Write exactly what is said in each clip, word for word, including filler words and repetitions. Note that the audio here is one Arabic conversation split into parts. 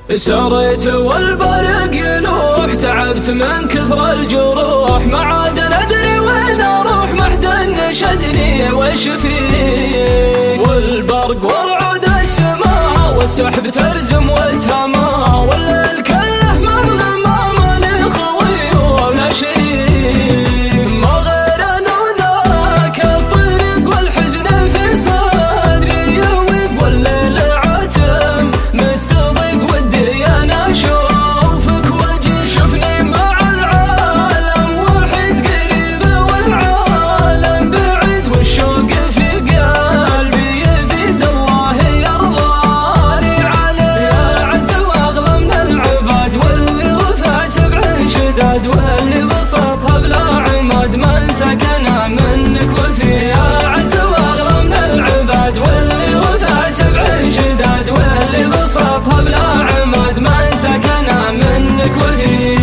سريت والبرق يلوح، تعبت من كثر الجروح، ما عاد ندري وين اروح، ما حد نشدني وش فيه. والبرق ورعود السماء والسحب ترزم والتما، والليل كله مظلمة ما لي خوي ولا شريك. ما غير انو ذاك الطريق والحزن في صدري يروق، والليل عتم مستضيق ودي انا اشوفك وجهي. شوفني مع العالم واحد قريب والعالم بعيد، والشوق في قلبي يزيد الله يرضاني عليه. يا عز واغلى من العباد واللي رفع سبع شداد، واللي بسطها بلا عماد من سكن منك وفيه. يا عز واغلى من العباد واللي رفع سبع شداد، واللي بسطها بلا عماد من سكن منك وفيك.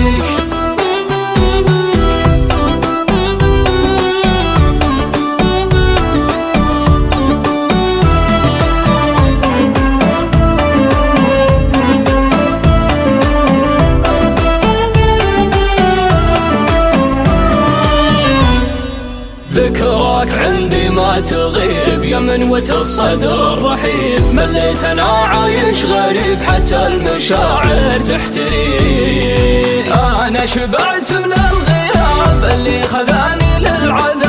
ذكراك عندي ما تغيب يا منوة الصدر الرحيب، مليت انا عايش غريب حتى المشاعر تحتريك. انا شبعت من الغياب اللي خذاني للعذاب،